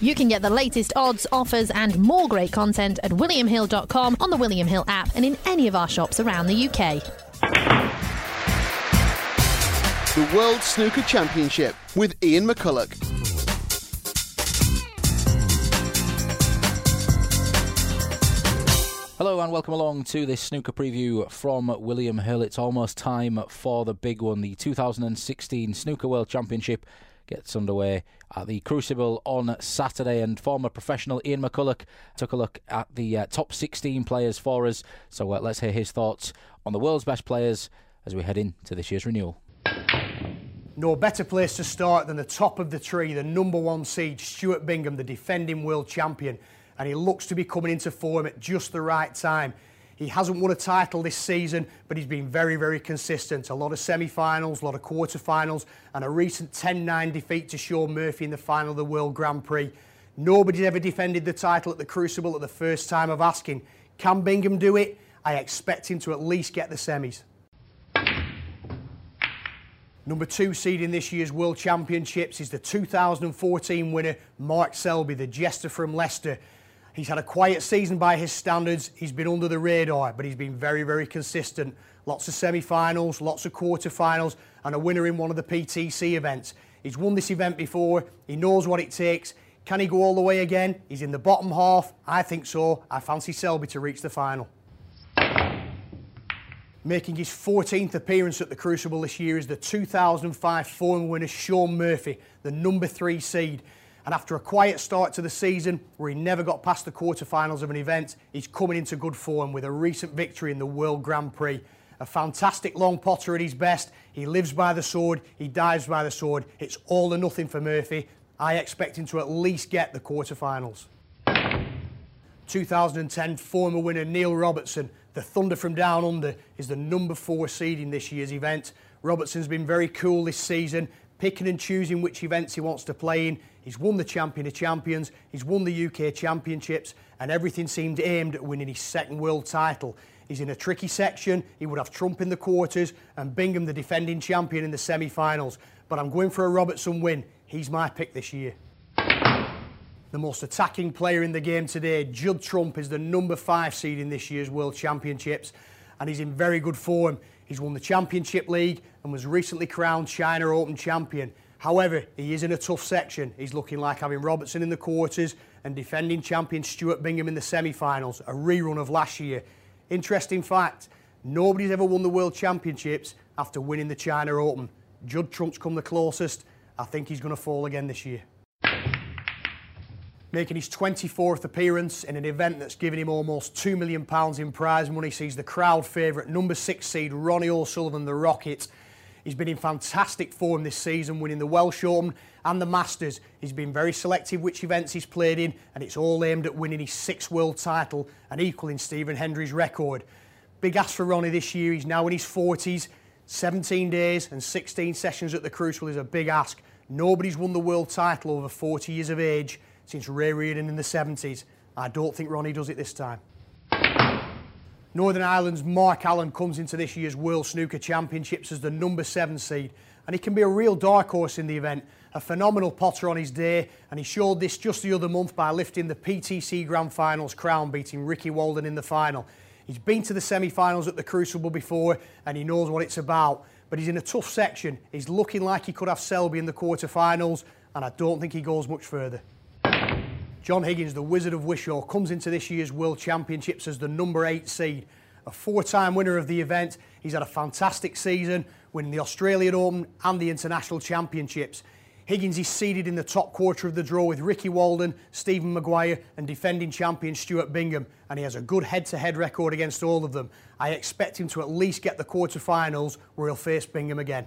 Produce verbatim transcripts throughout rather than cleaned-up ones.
You can get the latest odds, offers and more great content at william hill dot com, on the William Hill app and in any of our shops around the U K. The World Snooker Championship with Ian McCulloch. Hello and welcome along to this snooker preview from William Hill. It's almost time for the big one. The two thousand sixteen Snooker World Championship gets underway at the Crucible on Saturday, and former professional Ian McCulloch took a look at the uh, top sixteen players for us. So uh, let's hear his thoughts on the world's best players as we head into this year's renewal. No better place to start than the top of the tree, the number one seed, Stuart Bingham, the defending world champion. And he looks to be coming into form at just the right time. He hasn't won a title this season, but he's been very, very consistent. A lot of semi-finals, a lot of quarter-finals, and a recent ten nine defeat to Shaun Murphy in the final of the World Grand Prix. Nobody's ever defended the title at the Crucible at the first time of asking. Can Bingham do it? I expect him to at least get the semis. Number two seed in this year's World Championships is the two thousand fourteen winner, Mark Selby, the jester from Leicester. He's had a quiet season by his standards. He's been under the radar, but he's been very, very consistent. Lots of semi-finals, lots of quarter-finals, and a winner in one of the P T C events. He's won this event before. He knows what it takes. Can he go all the way again? He's in the bottom half. I think so. I fancy Selby to reach the final. Making his fourteenth appearance at the Crucible this year is the two thousand five former winner Shaun Murphy, the number three seed. And after a quiet start to the season, where he never got past the quarterfinals of an event, he's coming into good form with a recent victory in the World Grand Prix. A fantastic long potter at his best. He lives by the sword, he dives by the sword. It's all or nothing for Murphy. I expect him to at least get the quarterfinals. two thousand ten former winner Neil Robertson, the Thunder from Down Under, is the number four seed in this year's event. Robertson's been very cool this season, picking and choosing which events he wants to play in. He's won the Champion of Champions, he's won the U K Championships, and everything seemed aimed at winning his second world title. He's in a tricky section, he would have Trump in the quarters, and Bingham, the defending champion, in the semi-finals. But I'm going for a Robertson win. He's my pick this year. The most attacking player in the game today, Judd Trump, is the number five seed in this year's World Championships, and he's in very good form. He's won the Championship League and was recently crowned China Open champion. However, he is in a tough section. He's looking like having Robertson in the quarters and defending champion Stuart Bingham in the semi-finals, a rerun of last year. Interesting fact, nobody's ever won the World Championships after winning the China Open. Judd Trump's come the closest. I think he's going to fall again this year. Making his twenty-fourth appearance in an event that's given him almost two million pounds in prize money sees the crowd favourite number six seed Ronnie O'Sullivan, the Rocket. He's been in fantastic form this season, winning the Welsh Open and the Masters. He's been very selective which events he's played in, and it's all aimed at winning his sixth world title and equaling Stephen Hendry's record. Big ask for Ronnie this year. He's now in his forties. seventeen days and sixteen sessions at the Crucible is a big ask. Nobody's won the world title over forty years of age since Ray Reardon in the seventies. I don't think Ronnie does it this time. Northern Ireland's Mark Allen comes into this year's World Snooker Championships as the number seven seed, and he can be a real dark horse in the event. A phenomenal potter on his day, and he showed this just the other month by lifting the P T C Grand Finals crown, beating Ricky Walden in the final. He's been to the semi-finals at the Crucible before, and he knows what it's about, but he's in a tough section. He's looking like he could have Selby in the quarter-finals, and I don't think he goes much further. John Higgins, the Wizard of Wishaw, comes into this year's World Championships as the number eight seed. A four-time winner of the event, he's had a fantastic season, winning the Australian Open and the International Championships. Higgins is seeded in the top quarter of the draw with Ricky Walden, Stephen Maguire and defending champion Stuart Bingham, and he has a good head-to-head record against all of them. I expect him to at least get the quarter-finals where he'll face Bingham again.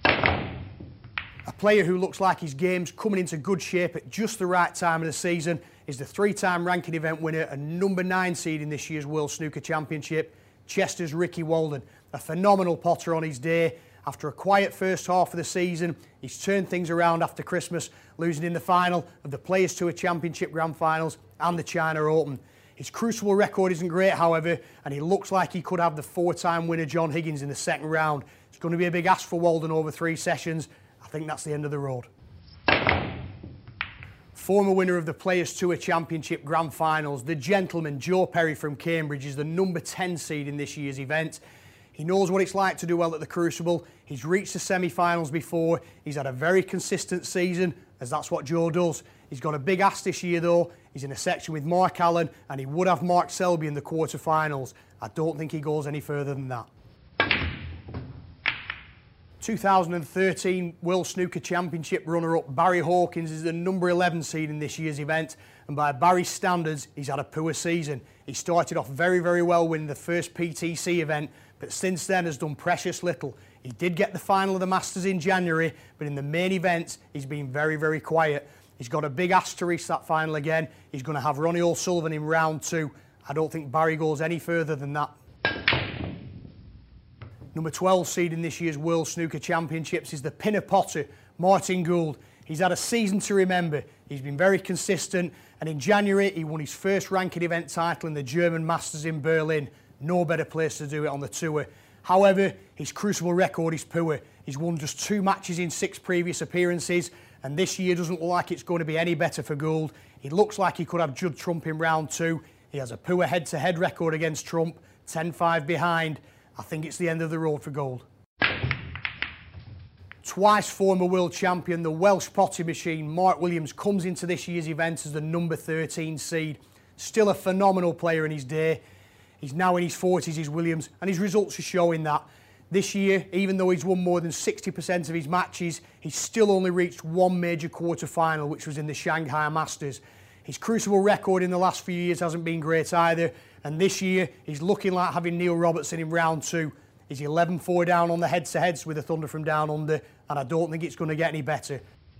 A player who looks like his game's coming into good shape at just the right time of the season is the three-time ranking event winner and number nine seed in this year's World Snooker Championship, Chester's Ricky Walden. A phenomenal potter on his day. After a quiet first half of the season, he's turned things around after Christmas, losing in the final of the Players Tour Championship Grand Finals and the China Open. His Crucible record isn't great, however, and he looks like he could have the four-time winner John Higgins in the second round. It's going to be a big ask for Walden over three sessions. I think that's the end of the road. Former winner of the Players Tour Championship Grand Finals, the gentleman Joe Perry from Cambridge is the number ten seed in this year's event. He knows what it's like to do well at the Crucible. He's reached the semi-finals before. He's had a very consistent season, as that's what Joe does. He's got a big ask this year though. He's in a section with Mark Allen, and he would have Mark Selby in the quarter-finals. I don't think he goes any further than that. two thousand thirteen World Snooker Championship runner-up Barry Hawkins is the number eleven seed in this year's event, and by Barry's standards, he's had a poor season. He started off very, very well winning the first P T C event, but since then has done precious little. He did get the final of the Masters in January, but in the main events, he's been very, very quiet. He's got a big ask to reach that final again. He's going to have Ronnie O'Sullivan in round two. I don't think Barry goes any further than that. Number twelve seed in this year's World Snooker Championships is the Pinner Potter, Martin Gould. He's had a season to remember. He's been very consistent, and in January he won his first ranking event title in the German Masters in Berlin. No better place to do it on the tour. However, his Crucible record is poor. He's won just two matches in six previous appearances, and this year doesn't look like it's going to be any better for Gould. He looks like he could have Judd Trump in round two. He has a poor head-to-head record against Trump, ten five behind. I think it's the end of the road for Gould. Twice former world champion, the Welsh potty machine, Mark Williams, comes into this year's event as the number thirteen seed. Still a phenomenal player in his day. He's now in his forties, is Williams, and his results are showing that. This year, even though he's won more than sixty percent of his matches, he's still only reached one major quarter-final, which was in the Shanghai Masters. His Crucible record in the last few years hasn't been great either, and this year he's looking like having Neil Robertson in round two. He's eleven four down on the head-to-heads with the Thunder from Down Under, and I don't think it's going to get any better.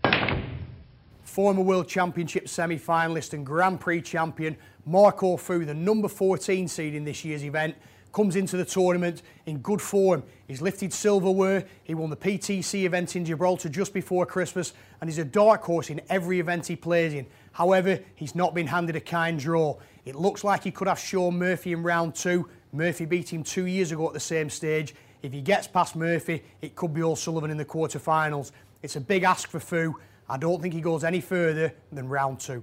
Former World Championship semi-finalist and Grand Prix champion Marco Fu, the number fourteen seed in this year's event, comes into the tournament in good form. He's lifted silverware, he won the P T C event in Gibraltar just before Christmas, and he's a dark horse in every event he plays in. However, he's not been handed a kind draw. It looks like he could have Sean Murphy in round two. Murphy beat him two years ago at the same stage. If he gets past Murphy, it could be O'Sullivan in the quarterfinals. It's a big ask for Fu. I don't think he goes any further than round two.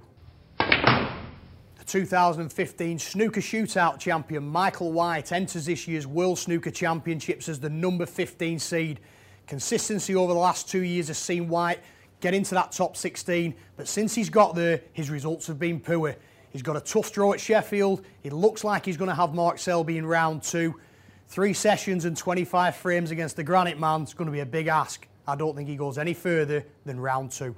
The two thousand fifteen Snooker Shootout champion Michael White enters this year's World Snooker Championships as the number fifteen seed. Consistency over the last two years has seen White get into that top sixteen, but since he's got there, his results have been poor. He's got a tough draw at Sheffield. It looks like he's going to have Mark Selby in round two. Three sessions and twenty-five frames against the Granite Man is going to be a big ask. I don't think he goes any further than round two.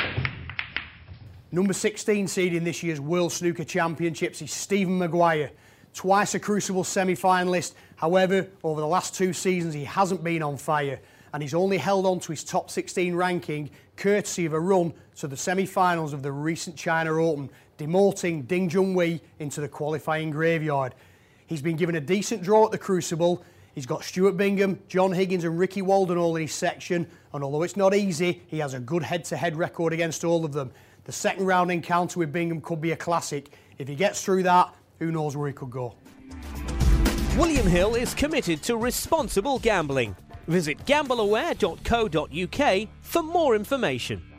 Number sixteen seed in this year's World Snooker Championships is Stephen Maguire. Twice a Crucible semi-finalist. However, over the last two seasons, he hasn't been on fire, and he's only held on to his top sixteen ranking courtesy of a run to the semi-finals of the recent China Open, demoting Ding Junhui into the qualifying graveyard. He's been given a decent draw at the Crucible. He's got Stuart Bingham, John Higgins and Ricky Walden all in his section, and although it's not easy, he has a good head-to-head record against all of them. The second round encounter with Bingham could be a classic. If he gets through that, who knows where he could go. William Hill is committed to responsible gambling. Visit gamble aware dot co dot U K for more information.